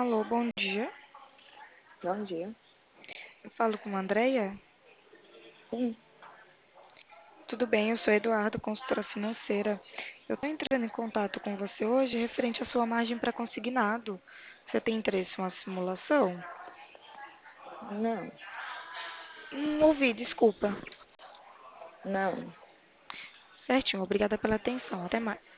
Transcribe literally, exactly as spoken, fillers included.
Alô, bom dia. Bom dia. Eu falo com a Andrea. Sim, Tudo bem, eu sou Eduardo, consultora financeira. Eu estou entrando em contato com você hoje referente à sua margem para consignado. Você tem interesse em uma simulação? não, Hum, ouvi, desculpa. não. Certinho, obrigada pela atenção. Até mais.